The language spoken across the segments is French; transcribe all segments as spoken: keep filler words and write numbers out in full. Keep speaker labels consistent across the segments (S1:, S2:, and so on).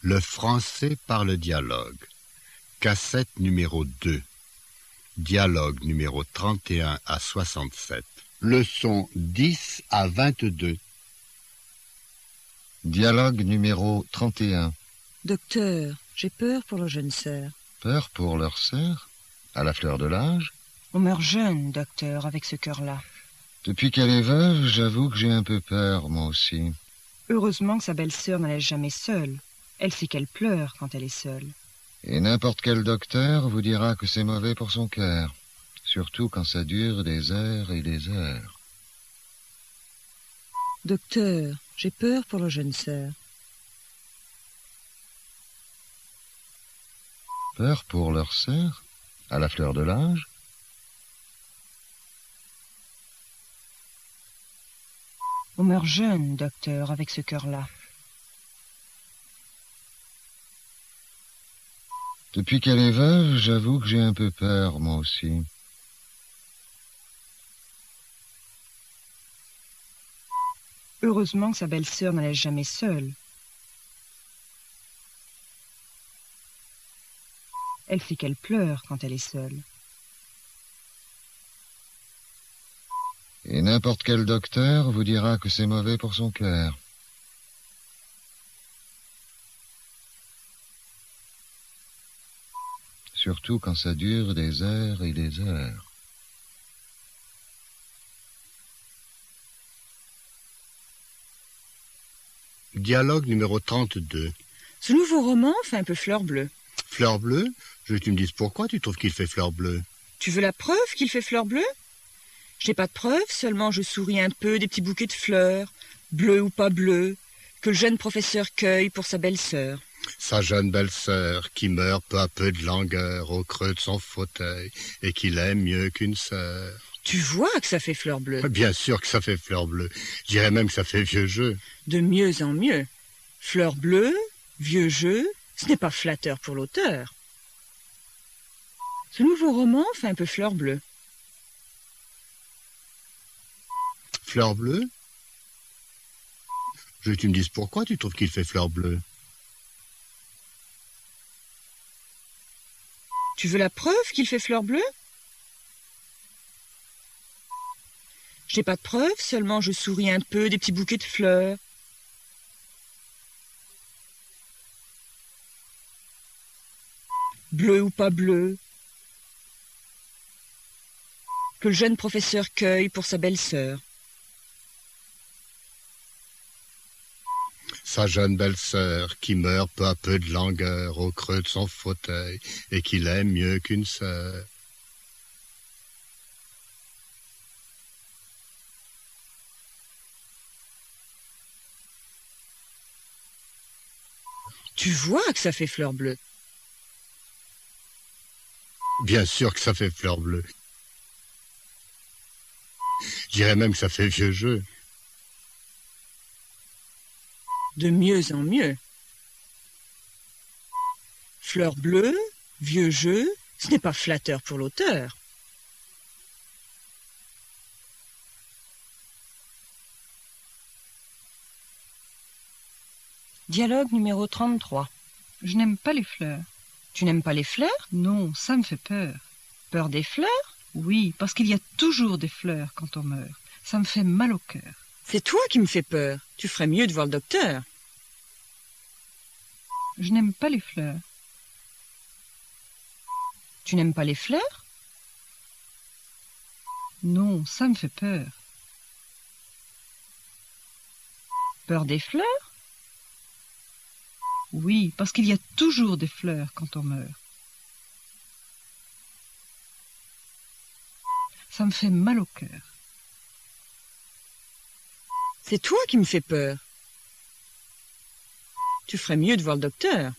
S1: Le français par le dialogue. Cassette numéro deux. Dialogue numéro trente et un à soixante-sept. Leçon dix à vingt-deux.
S2: Dialogue numéro trente et un.
S3: Docteur, j'ai peur pour leur jeune sœur.
S2: Peur pour leur sœur? À la fleur de l'âge?
S3: On meurt jeune, docteur, avec ce cœur-là.
S2: Depuis qu'elle est veuve, j'avoue que j'ai un peu peur, moi aussi.
S3: Heureusement que sa belle-sœur ne la laisse jamais seule. Elle sait qu'elle pleure quand elle est seule.
S2: Et n'importe quel docteur vous dira que c'est mauvais pour son cœur. Surtout quand ça dure des heures et des heures.
S3: Docteur, j'ai peur pour leur jeune sœur.
S2: Peur pour leur sœur? À la fleur de l'âge?
S3: On meurt jeune, docteur, avec ce cœur-là.
S2: Depuis qu'elle est veuve, j'avoue que j'ai un peu peur, moi aussi.
S3: Heureusement que sa belle-sœur ne la laisse jamais seule. Elle sait qu'elle pleure quand elle est seule.
S2: Et n'importe quel docteur vous dira que c'est mauvais pour son cœur. Surtout quand ça dure des heures et des heures.
S1: Dialogue numéro trente-deux.
S3: Ce nouveau roman fait un peu fleur bleue.
S1: Fleur bleue? Je veux que tu me dises pourquoi tu trouves qu'il fait fleur bleue.
S3: Tu veux la preuve qu'il fait fleur bleue? Je n'ai pas de preuve, seulement je souris un peu des petits bouquets de fleurs, bleues ou pas bleues, que le jeune professeur cueille pour sa belle-sœur.
S1: Sa jeune belle-sœur qui meurt peu à peu de langueur au creux de son fauteuil et qu'il aime mieux qu'une sœur.
S3: Tu vois que ça fait fleur bleue.
S1: Bien sûr que ça fait fleur bleue. Je dirais même que ça fait vieux jeu.
S3: De mieux en mieux. Fleur bleue, vieux jeu, ce n'est pas flatteur pour l'auteur. Ce nouveau roman fait un peu fleur bleue.
S1: Fleur bleue? Je veux que tu me dises pourquoi tu trouves qu'il fait fleur bleue.
S3: Tu veux la preuve qu'il fait fleur bleue? Je n'ai pas de preuve, seulement je souris un peu des petits bouquets de fleurs. Bleu ou pas bleu, que le jeune professeur cueille pour sa belle-sœur.
S1: Sa jeune belle-sœur qui meurt peu à peu de langueur au creux de son fauteuil et qu'il aime mieux qu'une sœur.
S3: Tu vois que ça fait fleur bleue.
S1: Bien sûr que ça fait fleur bleue. Je dirais même que ça fait vieux jeu.
S3: De mieux en mieux. Fleur bleue, vieux jeu, ce n'est pas flatteur pour l'auteur. Dialogue numéro trente-trois.
S4: Je n'aime pas les fleurs.
S3: Tu n'aimes pas les fleurs?
S4: Non, ça me fait peur.
S3: Peur des fleurs?
S4: Oui, parce qu'il y a toujours des fleurs quand on meurt. Ça me fait mal au cœur.
S3: C'est toi qui me fais peur. Tu ferais mieux de voir le docteur.
S4: Je n'aime pas les fleurs.
S3: Tu n'aimes pas les fleurs?
S4: Non, ça me fait peur.
S3: Peur des fleurs?
S4: Oui, parce qu'il y a toujours des fleurs quand on meurt. Ça me fait mal au cœur.
S3: C'est toi qui me fais peur. Tu ferais mieux de voir le docteur.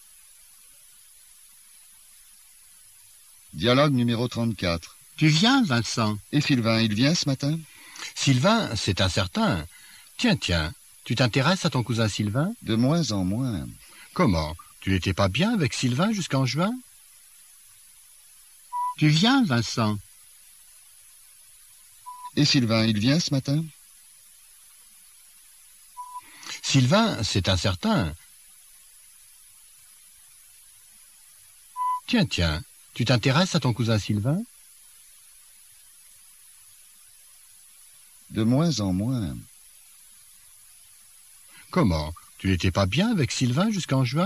S2: Dialogue numéro trente-quatre.
S1: Tu viens, Vincent?
S2: Et Sylvain, il vient ce matin?
S1: Sylvain, c'est incertain. Tiens, tiens, tu t'intéresses à ton cousin Sylvain?
S2: De moins en moins.
S1: Comment? Tu n'étais pas bien avec Sylvain jusqu'en juin? Tu viens, Vincent?
S2: Et Sylvain, il vient ce matin?
S1: Sylvain, c'est incertain. Tiens, tiens, tu t'intéresses à ton cousin Sylvain?
S2: De moins en moins.
S1: Comment? Tu n'étais pas bien avec Sylvain jusqu'en juin?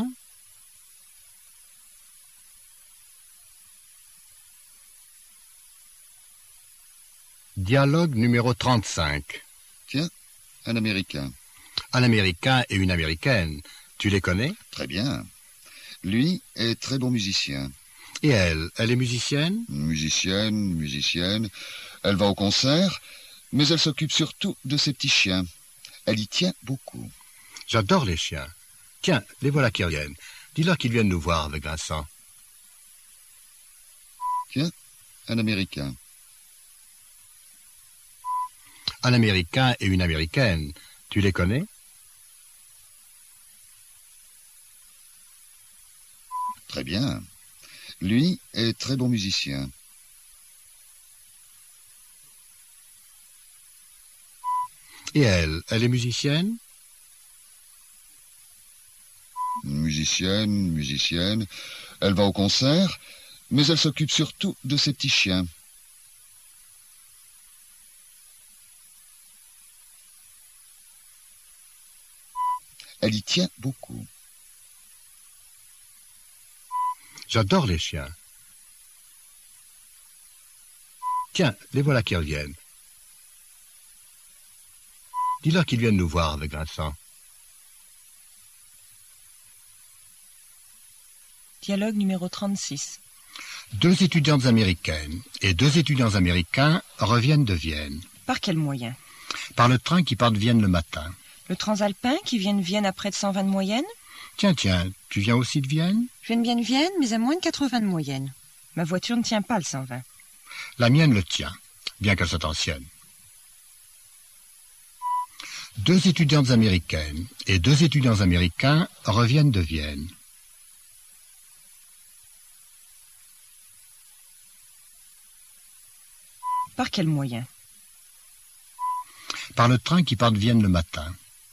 S1: Dialogue numéro trente-cinq.
S2: Tiens, un Américain.
S1: Un Américain et une Américaine. Tu les connais?
S2: Très bien. Lui est très bon musicien.
S1: Et elle, elle est musicienne?
S2: Musicienne, musicienne. Elle va au concert, mais elle s'occupe surtout de ses petits chiens. Elle y tient beaucoup.
S1: J'adore les chiens. Tiens, les voilà qui reviennent. Dis-leur qu'ils viennent nous voir avec Vincent.
S2: Tiens, un Américain.
S1: Un Américain et une Américaine. Tu les connais?
S2: Très bien. Lui est très bon musicien.
S1: Et elle, elle est musicienne?
S2: Musicienne, musicienne. Elle va au concert, mais elle s'occupe surtout de ses petits chiens. Elle y tient beaucoup.
S1: J'adore les chiens. Tiens, les voilà qui reviennent. Dis-leur qu'ils viennent nous voir avec Vincent.
S3: Dialogue numéro trente-six.
S1: Deux étudiantes américaines et deux étudiants américains reviennent de Vienne.
S3: Par quel moyen?
S1: Par le train qui part de Vienne le matin.
S3: Le transalpin qui vient de Vienne à près de cent vingt de moyenne?
S1: Tiens, tiens, tu viens aussi de Vienne?
S3: Je viens de bien de Vienne, mais à moins de quatre-vingts de moyenne. Ma voiture ne tient pas le cent vingt.
S1: La mienne le tient, bien qu'elle soit ancienne. Deux étudiantes américaines et deux étudiants américains reviennent de Vienne.
S3: Par quel moyen?
S1: Par le train qui part de Vienne le matin.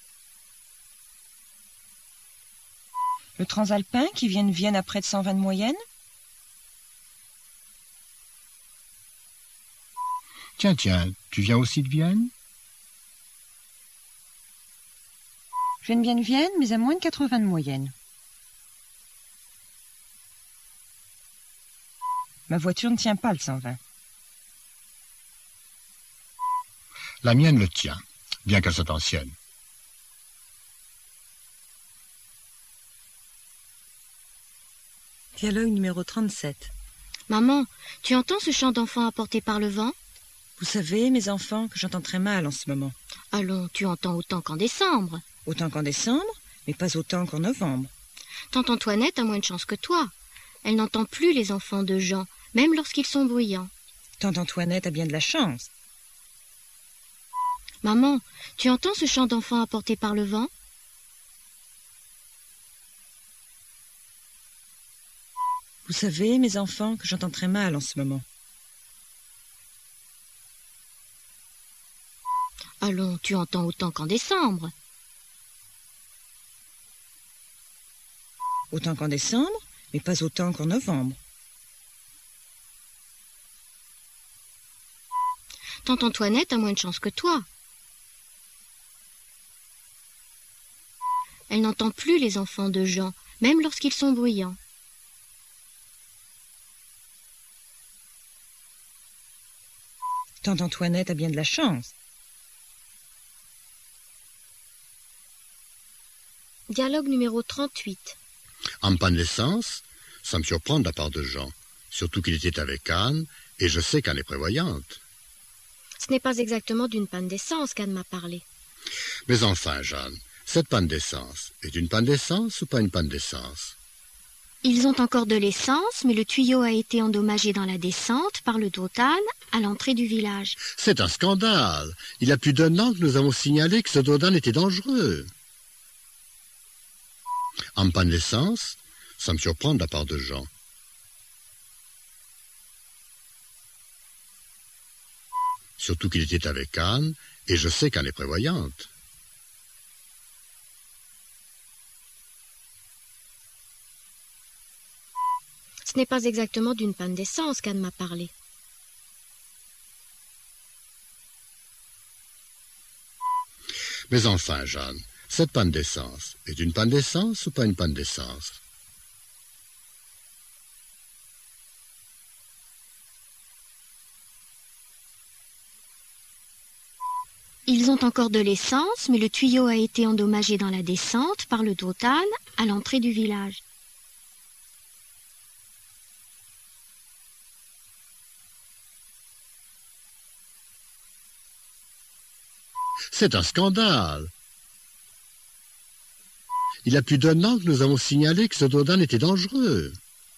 S3: Le transalpin qui vient de Vienne à près de cent vingt de moyenne?
S1: Tiens, tiens, tu viens aussi de Vienne?
S3: Je viens de bien de Vienne, mais à moins de quatre-vingts de moyenne. Ma voiture ne tient pas le cent vingt.
S1: La mienne le tient, bien qu'elle soit ancienne.
S3: Dialogue numéro trente-sept.
S5: Maman, tu entends ce chant d'enfant apporté par le vent?
S3: Vous savez, mes enfants, que j'entends très mal en ce moment.
S5: Allons, tu entends autant qu'en décembre.
S3: Autant qu'en décembre, mais pas autant qu'en novembre.
S5: Tante Antoinette a moins de chance que toi. Elle n'entend plus les enfants de Jean, même lorsqu'ils sont bruyants.
S3: Tante Antoinette a bien de la chance.
S5: Maman, tu entends ce chant d'enfant apporté par le vent?
S3: Vous savez, mes enfants, que j'entends très mal en ce moment.
S5: Allons, tu entends autant qu'en décembre.
S3: Autant qu'en décembre, mais pas autant qu'en novembre.
S5: Tante Antoinette a moins de chance que toi. Elle n'entend plus les enfants de Jean, même lorsqu'ils sont bruyants.
S3: Tante Antoinette a bien de la chance.
S5: Dialogue numéro trente-huit.
S1: En panne d'essence, ça me surprend de la part de Jean, surtout qu'il était avec Anne, et je sais qu'Anne est prévoyante.
S5: Ce n'est pas exactement d'une panne d'essence qu'Anne m'a parlé.
S1: Mais enfin, Jeanne, cette panne d'essence est une panne d'essence ou pas une panne d'essence?
S5: Ils ont encore de l'essence, mais le tuyau a été endommagé dans la descente par le dos d'Anne à l'entrée du village.
S1: C'est un scandale. Il y a plus d'un an que nous avons signalé que ce dos d'Anne était dangereux. En panne d'essence, ça me surprend de la part de Jean. Surtout qu'il était avec Anne, et je sais qu'Anne est prévoyante.
S5: Ce Ce n'est pas exactement d'une panne d'essence qu'Anne m'a parlé.
S1: Mais enfin, Jeanne, cette panne d'essence est une panne d'essence ou pas une panne d'essence?
S5: Ils ont encore de l'essence, mais le tuyau a été endommagé dans la descente par le Dotan à l'entrée du village.
S1: C'est un scandale. Il y a plus d'un an que nous avons signalé que ce Dotan était dangereux.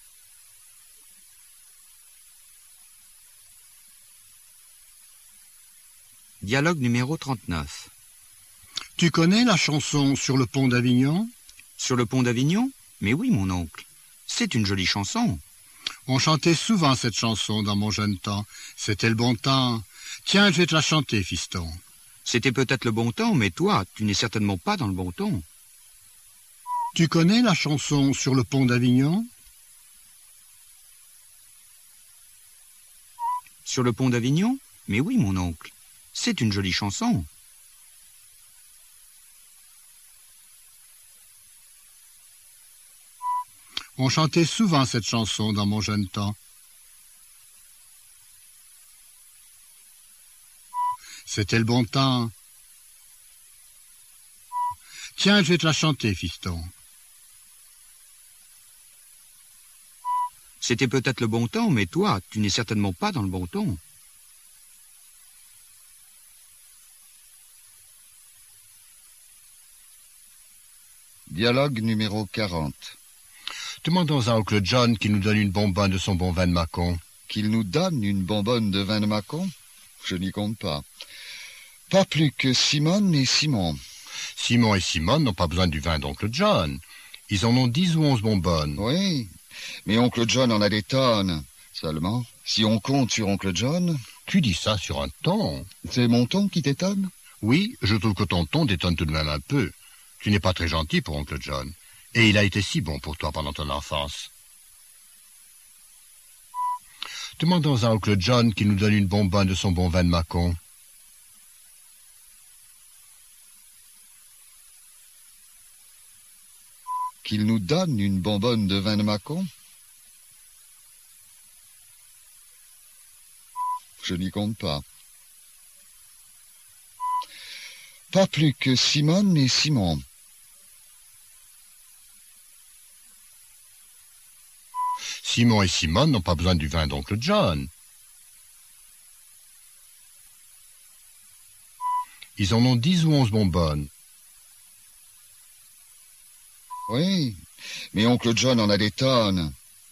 S6: Dialogue numéro trente-neuf.
S1: Tu connais la chanson Sur le pont d'Avignon?
S6: Sur le pont d'Avignon? Mais oui, mon oncle. C'est une jolie chanson.
S1: On chantait souvent cette chanson dans mon jeune temps. C'était le bon temps. Tiens, je vais te la chanter, fiston.
S6: C'était peut-être le bon temps, mais toi, tu n'es certainement pas dans le bon ton.
S1: Tu connais la chanson Sur le pont d'Avignon?
S6: Sur le pont d'Avignon? Mais oui, mon oncle. C'est une jolie chanson.
S1: On chantait souvent cette chanson dans mon jeune temps. C'était le bon temps. Tiens, je vais te la chanter, fiston.
S6: C'était peut-être le bon temps, mais toi, tu n'es certainement pas dans le bon ton.
S2: Dialogue numéro quarante.
S1: Demandons à oncle John qu'il nous donne une bonbonne de son bon vin de Mâcon.
S2: Qu'il nous donne une bonbonne de vin de Mâcon? Je n'y compte pas. Pas plus que Simone et Simon.
S1: Simon et Simone n'ont pas besoin du vin d'oncle John. Ils en ont dix ou onze bonbonnes.
S2: Oui, mais oncle John en a des tonnes. Seulement, si on compte sur oncle John...
S1: Tu dis ça sur un ton.
S2: C'est mon ton qui t'étonne?
S1: Oui, je trouve que ton ton détonne tout de même un peu. Tu n'es pas très gentil pour oncle John. Et il a été si bon pour toi pendant ton enfance. Demandons à oncle John qu'il nous donne une bonbonne de son bon vin de Mâcon.
S2: Qu'il nous donne une bonbonne de vin de Mâcon? Je n'y compte pas. Pas plus que Simone et Simon.
S1: Simon et Simone n'ont pas besoin du vin d'oncle John. Ils en ont dix ou onze bonbonnes.
S2: Oui, mais oncle John en a des tonnes.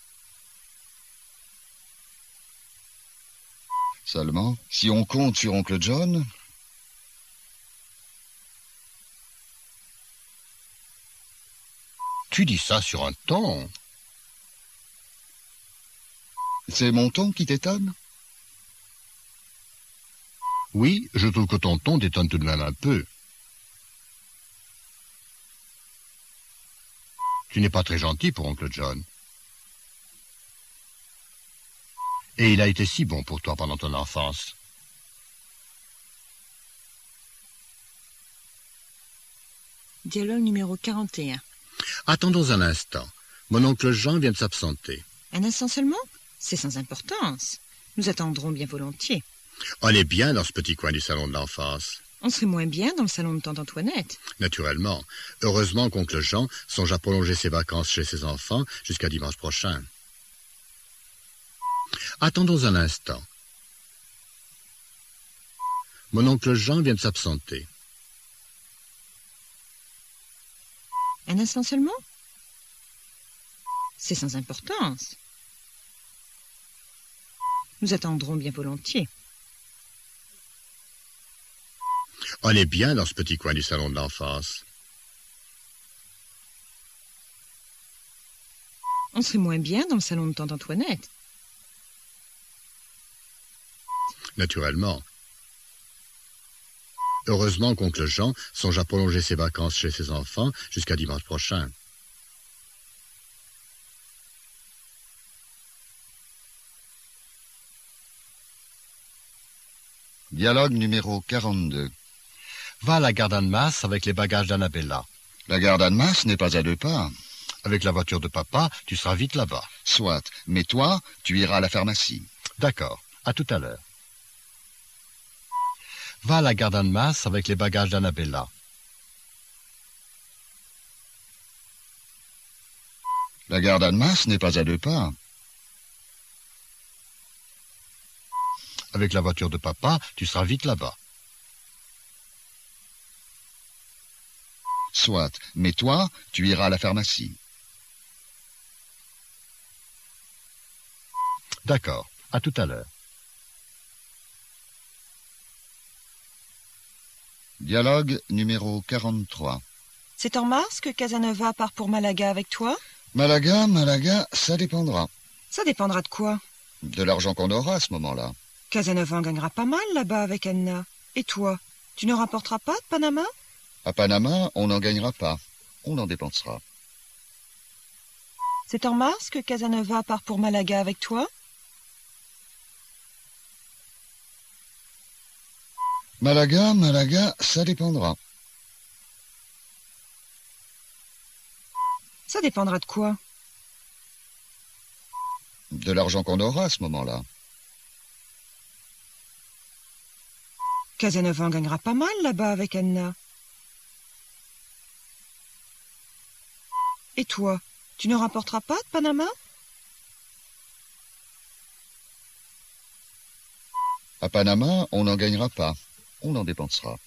S2: Seulement, si on compte sur oncle John...
S1: Tu dis ça sur un ton.
S2: C'est mon ton qui t'étonne?
S1: Oui, je trouve que ton ton détonne tout de même un peu. Tu n'es pas très gentil pour oncle John. Et il a été si bon pour toi pendant ton enfance.
S3: Dialogue numéro quarante et un.
S1: Attendons un instant. Mon oncle Jean vient de s'absenter.
S3: Un instant seulement? C'est sans importance. Nous attendrons bien volontiers.
S1: On est bien dans ce petit coin du salon de l'enfance.
S3: On serait moins bien dans le salon de tante Antoinette.
S1: Naturellement. Heureusement qu'oncle Jean songe à prolonger ses vacances chez ses enfants jusqu'à dimanche prochain. Attendons un instant. Mon oncle Jean vient de s'absenter.
S3: Un instant seulement? C'est sans importance. Nous attendrons bien volontiers.
S1: On est bien dans ce petit coin du salon de l'enfance.
S3: On serait moins bien dans le salon de tante Antoinette.
S1: Naturellement. Heureusement qu'oncle Jean songe à prolonger ses vacances chez ses enfants jusqu'à dimanche prochain.
S2: Dialogue numéro quarante-deux.
S1: Va à la gare d'Annemasse avec les bagages d'Annabella.
S2: La gare d'Annemasse n'est pas à deux pas.
S1: Avec la voiture de papa, tu seras vite là-bas.
S2: Soit, mais toi, tu iras à la pharmacie.
S1: D'accord, à tout à l'heure. Va à la gare d'Annemasse avec les bagages d'Annabella.
S2: La gare d'Annemasse n'est pas à deux pas.
S1: Avec la voiture de papa, tu seras vite là-bas.
S2: Soit, mais toi, tu iras à la pharmacie.
S1: D'accord, à tout à l'heure.
S2: Dialogue numéro quarante-trois.
S3: C'est en mars que Casanova part pour Malaga avec toi?
S2: Malaga, Malaga, ça dépendra.
S3: Ça dépendra de quoi?
S2: De l'argent qu'on aura à ce moment-là.
S3: Casanova en gagnera pas mal là-bas avec Anna. Et toi, tu ne rapporteras pas de Panama?
S2: À Panama, on n'en gagnera pas. On en dépensera.
S3: C'est en mars que Casanova part pour Malaga avec toi?
S2: Malaga, Malaga, ça dépendra.
S3: Ça dépendra de quoi?
S2: De l'argent qu'on aura à ce moment-là.
S3: Casanova en gagnera pas mal là-bas avec Anna. Et toi, tu ne rapporteras pas de Panama?
S2: À Panama, on n'en gagnera pas. On en dépensera.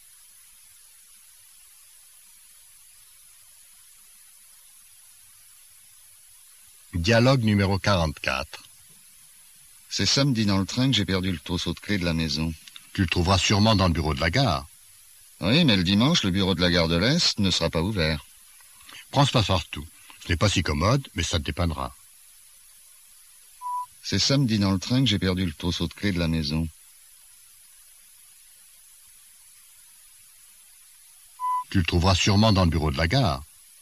S1: Dialogue numéro quarante-quatre.
S2: C'est samedi dans le train que j'ai perdu le trousseau de clés de la maison.
S1: Tu le trouveras sûrement dans le bureau de la gare.
S2: Oui, mais le dimanche, le bureau de la gare de l'Est ne sera pas ouvert.
S1: Prends ce passe-partout. Ce n'est pas si commode, mais ça te dépannera.
S2: C'est samedi dans le train que j'ai perdu le trousseau de clés de la maison.
S1: Tu le trouveras sûrement dans le bureau de la gare.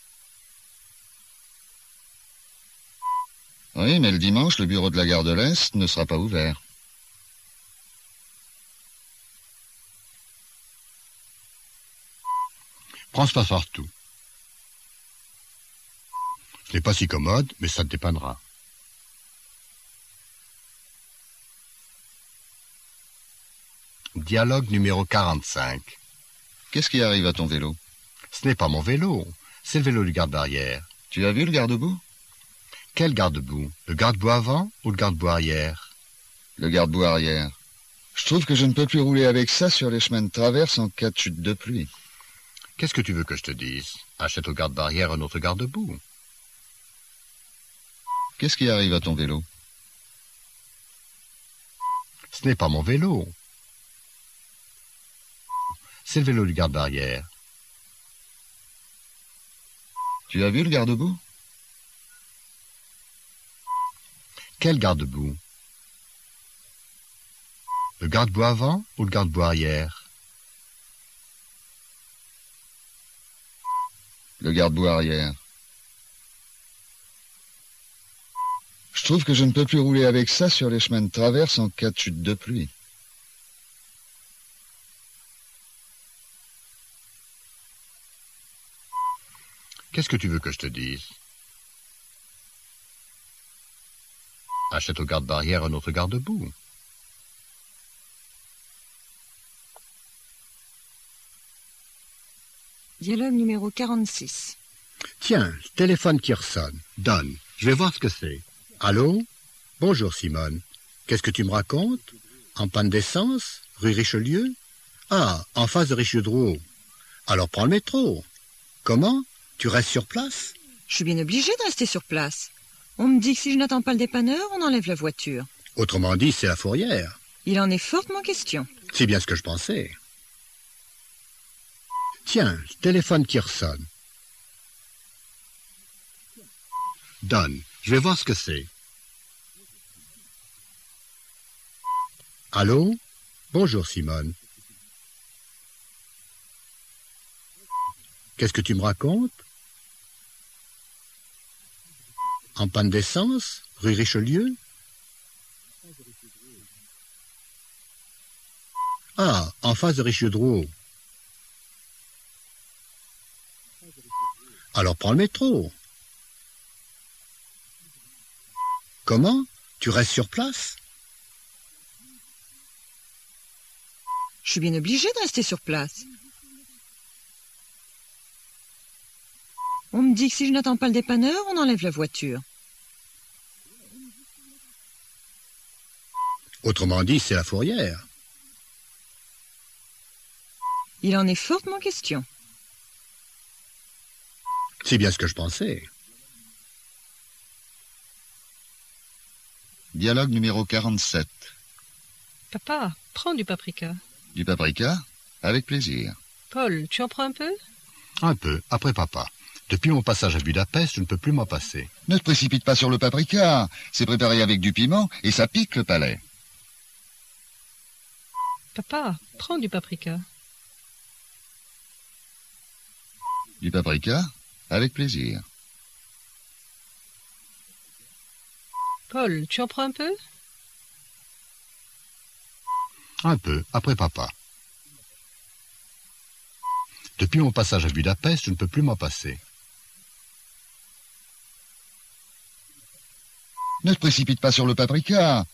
S2: Oui, mais le dimanche, le bureau de la gare de l'Est ne sera pas ouvert.
S1: Prends ce passe-partout. Ce n'est pas si commode, mais ça te dépannera. Dialogue numéro quarante-cinq.
S2: Qu'est-ce qui arrive à ton vélo?
S1: Ce n'est pas mon vélo, c'est le vélo du garde-barrière.
S2: Tu as vu le garde-boue?
S1: Quel garde-boue? Le garde-boue avant ou le garde-boue arrière?
S2: Le garde-boue arrière. Je trouve que je ne peux plus rouler avec ça sur les chemins de traverse en cas de chute de pluie.
S1: Qu'est-ce que tu veux que je te dise? Achète au garde-barrière un autre garde-boue.
S2: Qu'est-ce qui arrive à ton vélo?
S1: Ce n'est pas mon vélo. C'est le vélo du garde-barrière.
S2: Tu as vu le garde-boue?
S1: Quel garde-boue? Le garde-boue avant ou le garde-boue arrière?
S2: Le garde-boue arrière. Je trouve que je ne peux plus rouler avec ça sur les chemins de traverse en cas de chute de pluie.
S1: Qu'est-ce que tu veux que je te dise? Achète au garde-barrière un autre garde-boue.
S3: Dialogue numéro quarante-six.
S1: Tiens, téléphone qui ressonne. Donne, je vais voir ce que c'est. Allô? Bonjour Simone. Qu'est-ce que tu me racontes? En panne d'essence? Rue Richelieu? Ah, en face de Richelieu-Drouot. Alors prends le métro. Comment? Tu restes sur place?
S3: Je suis bien obligée de rester sur place. On me dit que si je n'attends pas le dépanneur, on enlève la voiture.
S1: Autrement dit, c'est la fourrière.
S3: Il en est fortement question.
S1: C'est bien ce que je pensais. Tiens, téléphone qui ressonne. Donne, je vais voir ce que c'est. Allô? Bonjour Simone. Qu'est-ce que tu me racontes? En panne d'essence? Rue Richelieu? Ah, en face de Richelieu-Drouot. Alors prends le métro. Comment? Tu restes sur place?
S3: Je suis bien obligée de rester sur place. On me dit que si je n'attends pas le dépanneur, on enlève la voiture.
S1: Autrement dit, c'est la fourrière.
S3: Il en est fortement question.
S1: C'est bien ce que je pensais.
S2: Dialogue numéro quarante-sept.
S4: Papa, prends du paprika.
S2: Du paprika? Avec plaisir.
S4: Paul, tu en prends un peu?
S1: Un peu, après papa. Depuis mon passage à Budapest, je ne peux plus m'en passer.
S2: Ne te précipite pas sur le paprika. C'est préparé avec du piment et ça pique le palais.
S4: Papa, prends du paprika.
S2: Du paprika? Avec plaisir.
S4: Paul, tu en prends un peu?
S1: Un peu, après papa. Depuis mon passage à Budapest, je ne peux plus m'en passer.
S2: Ne te précipite pas sur le paprika.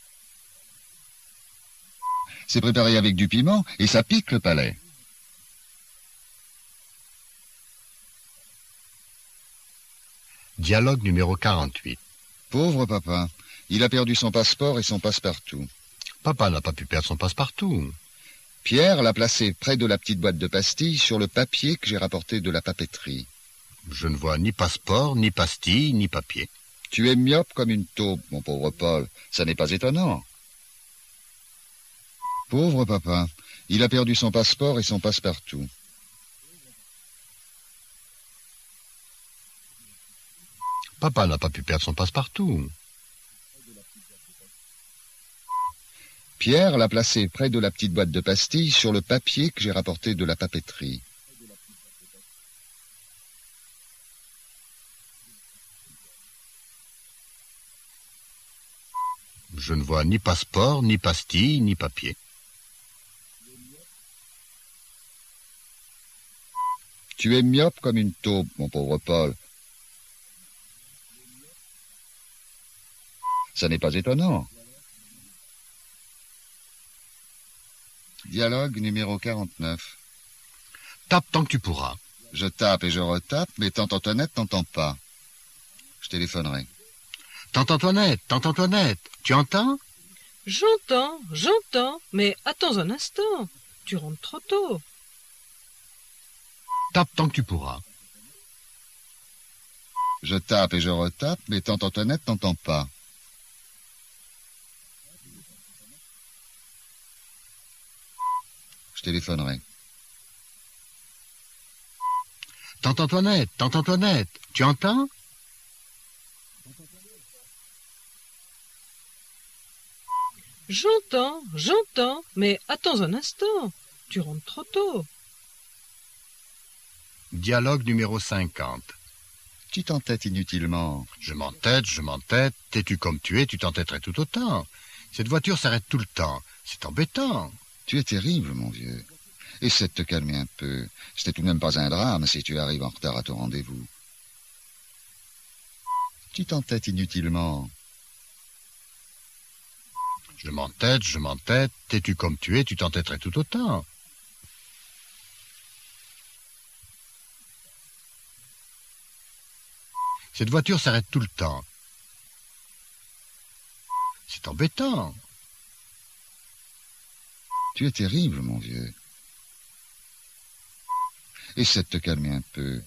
S2: C'est préparé avec du piment et ça pique le palais.
S1: Dialogue numéro quarante-huit.
S2: Pauvre papa, il a perdu son passeport et son passe-partout.
S1: Papa n'a pas pu perdre son passe-partout.
S2: Pierre l'a placé près de la petite boîte de pastilles sur le papier que j'ai rapporté de la papeterie.
S1: Je ne vois ni passeport, ni pastille, ni papier.
S2: Tu es myope comme une taupe, mon pauvre Paul. Ça n'est pas étonnant. Pauvre papa, il a perdu son passeport et son passe-partout.
S1: Papa n'a pas pu perdre son passe-partout.
S2: Pierre l'a placé près de la petite boîte de pastilles sur le papier que j'ai rapporté de la papeterie.
S1: Je ne vois ni passeport, ni pastille, ni papier.
S2: Tu es myope comme une taupe, mon pauvre Paul. Ça n'est pas étonnant. Dialogue numéro quarante-neuf.
S1: Tape tant que tu pourras.
S2: Je tape et je retape, mais tante Antoinette n'entend pas. Je téléphonerai.
S1: Tante Antoinette, tante Antoinette, tu entends?
S4: J'entends, j'entends, mais attends un instant. Tu rentres trop tôt.
S1: Tape tant que tu pourras.
S2: Je tape et je retape, mais tante Antoinette n'entend pas. Je téléphonerai.
S1: Tante Antoinette, tante Antoinette, tu entends?
S4: J'entends, j'entends, mais attends un instant. Tu rentres trop tôt.
S1: Dialogue numéro cinquante.
S2: Tu t'entêtes inutilement.
S1: Je m'entête, je m'entête, t'es-tu comme tu es, tu t'entêterais tout autant. Cette voiture s'arrête tout le temps, c'est embêtant.
S2: Tu es terrible, mon vieux. Essaie de te calmer un peu. C'était tout de même pas un drame si tu arrives en retard à ton rendez-vous. Tu t'entêtes inutilement.
S1: Je m'entête, je m'entête, t'es-tu comme tu es, tu t'entêterais tout autant. Cette voiture s'arrête tout le temps. C'est embêtant.
S2: Tu es terrible, mon vieux. Essaie de te calmer un peu.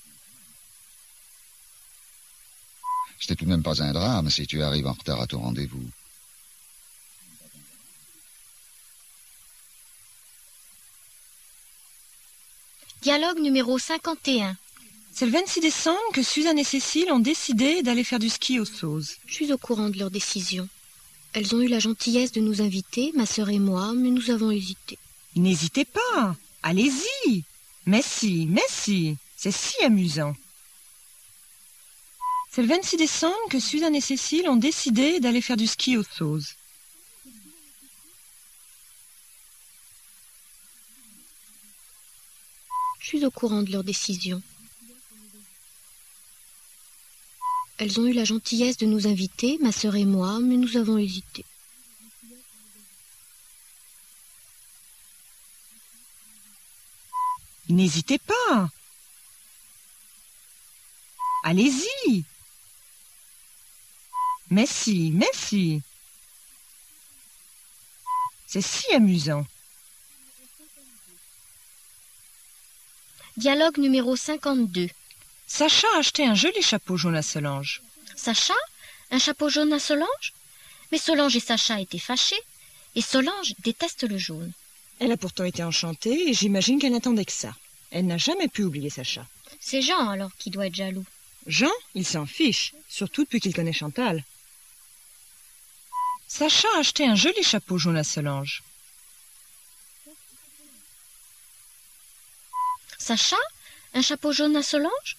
S2: C'était tout de même pas un drame si tu arrives en retard à ton rendez-vous.
S5: Dialogue numéro cinquante et un.
S3: C'est le vingt-six décembre que Suzanne et Cécile ont décidé d'aller faire du ski aux Sauzes.
S5: Je suis au courant de leur décision. Elles ont eu la gentillesse de nous inviter, ma sœur et moi, mais nous avons hésité.
S3: N'hésitez pas, allez-y. Mais si, mais si, c'est si amusant. C'est le vingt-six décembre que Suzanne et Cécile ont décidé d'aller faire du ski aux Sauzes.
S5: suis au courant de leur décision. Elles ont eu la gentillesse de nous inviter, ma sœur et moi, mais nous avons hésité.
S3: N'hésitez pas. Allez-y. Mais si, mais si. C'est si amusant.
S5: Dialogue numéro cinquante-deux.
S3: Sacha a acheté un joli chapeau jaune à Solange.
S5: Sacha, un chapeau jaune à Solange? Mais Solange et Sacha étaient fâchés, et Solange déteste le jaune.
S3: Elle a pourtant été enchantée, et j'imagine qu'elle n'attendait que ça. Elle n'a jamais pu oublier Sacha.
S5: C'est Jean alors qui doit être jaloux.
S3: Jean, il s'en fiche, surtout depuis qu'il connaît Chantal. Sacha a acheté un joli chapeau jaune à Solange.
S5: Sacha, un chapeau jaune à Solange?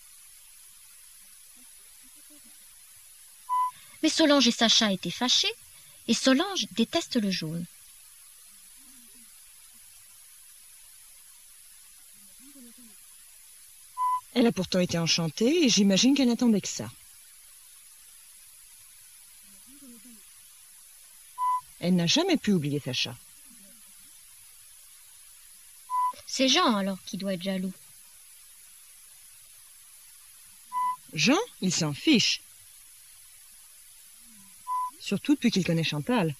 S5: Mais Solange et Sacha étaient fâchés, et Solange déteste le jaune.
S3: Elle a pourtant été enchantée, et j'imagine qu'elle n'attendait que ça. Elle n'a jamais pu oublier Sacha.
S5: C'est Jean alors qui doit être jaloux.
S3: Jean, il s'en fiche. Surtout depuis qu'il connaît Chantal.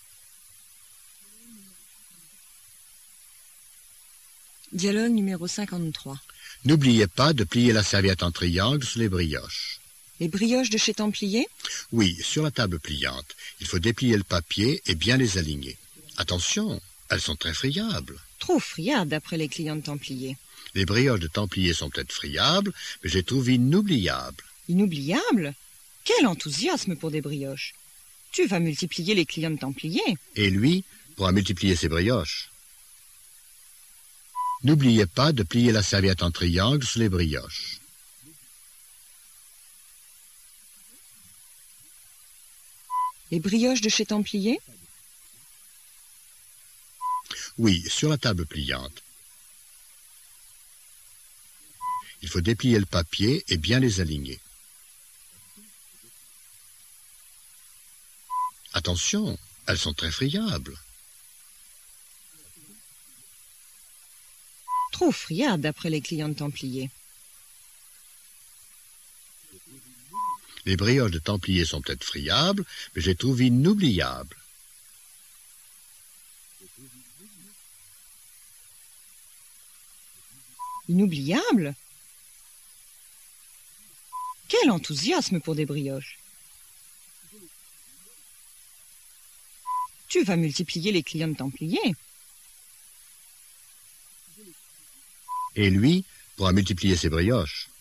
S3: Dialogue numéro cinquante-trois.
S1: N'oubliez pas de plier la serviette en triangle sur les brioches.
S3: Les brioches de chez Templier?
S1: Oui, sur la table pliante. Il faut déplier le papier et bien les aligner. Attention, elles sont très friables.
S3: Trop friables d'après les clients de Templier.
S1: Les brioches de Templier sont peut-être friables, mais je les trouve inoubliables.
S3: Inoubliables? Quel enthousiasme pour des brioches! Tu vas multiplier les clients de Templier.
S1: Et lui pourra multiplier ses brioches. N'oubliez pas de plier la serviette en triangle sur les brioches.
S3: Les brioches de chez Templier?
S1: Oui, sur la table pliante. Il faut déplier le papier et bien les aligner. Attention, elles sont très friables.
S3: Trop friables d'après les clients de Templier.
S1: Les brioches de Templier sont peut-être friables, mais je les trouve inoubliables.
S3: Inoubliables? Quel enthousiasme pour des brioches! Tu vas multiplier les clients de Templier.
S1: Et lui pourra multiplier ses brioches.